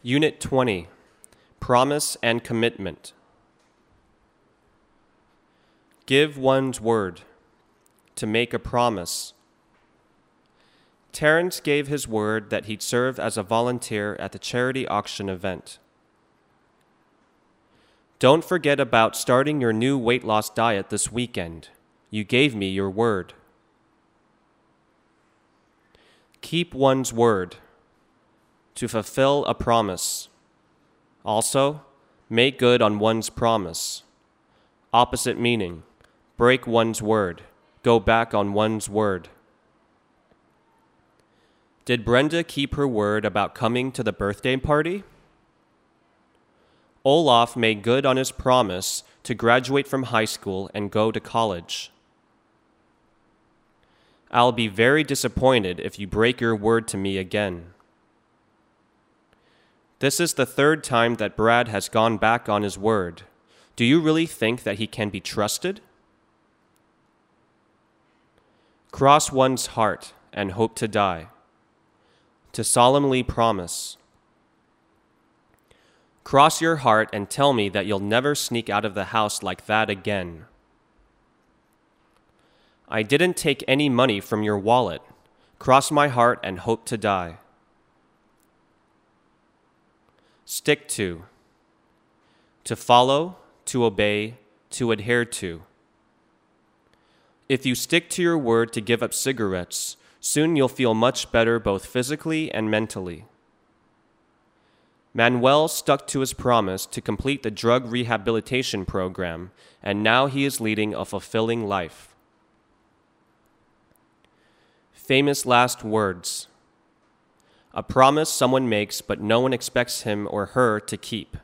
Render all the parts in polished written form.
Unit 20, Promise and Commitment. Give one's word. To make a promise. Terrence gave his word that he'd serve as a volunteer at the charity auction event. Don't forget about starting your new weight loss diet this weekend. You gave me your word. Keep one's word. To fulfill a promise. Also, make good on one's promise. Opposite meaning. Break one's word. Go back on one's word. Did Brenda keep her word about coming to the birthday party? Olaf made good on his promise to graduate from high school and go to college. I'll be very disappointed if you break your word to me again. This is the third time that Brad has gone back on his word. Do you really think that he can be trusted? Cross one's heart and hope to die. To solemnly promise. Cross your heart and tell me that you'll never sneak out of the house like that again. I didn't take any money from your wallet. Cross my heart and hope to die. Stick to. To follow, to obey, to adhere to. If you stick to your word to give up cigarettes, soon you'll feel much better both physically and mentally. Manuel stuck to his promise to complete the drug rehabilitation program, and now he is leading a fulfilling life. Famous last words. A promise someone makes but no one expects him or her to keep.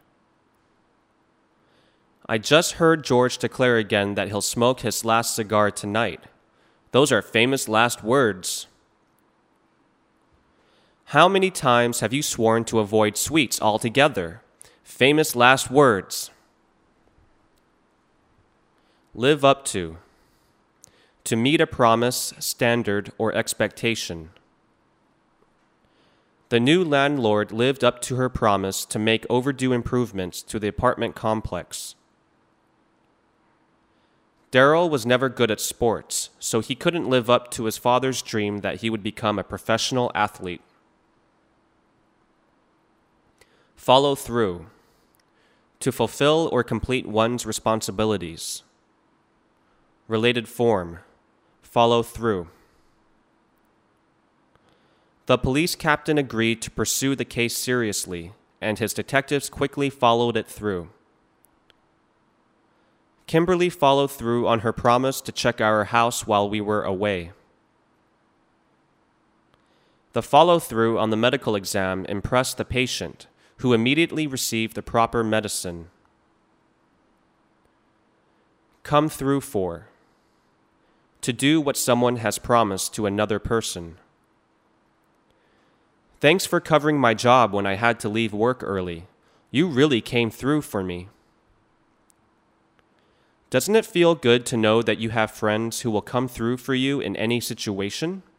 I just heard George declare again that he'll smoke his last cigar tonight. Those are famous last words. How many times have you sworn to avoid sweets altogether? Famous last words. Live up to. To meet a promise, standard, or expectation. The new landlord lived up to her promise to make overdue improvements to the apartment complex. Daryl was never good at sports, so he couldn't live up to his father's dream that he would become a professional athlete. Follow through. To fulfill or complete one's responsibilities. Related form. Follow through. The police captain agreed to pursue the case seriously, and his detectives quickly followed it through. Kimberly followed through on her promise to check our house while we were away. The follow-through on the medical exam impressed the patient, who immediately received the proper medicine. Come through for. To do what someone has promised to another person. Thanks for covering my job when I had to leave work early. You really came through for me. Doesn't it feel good to know that you have friends who will come through for you in any situation?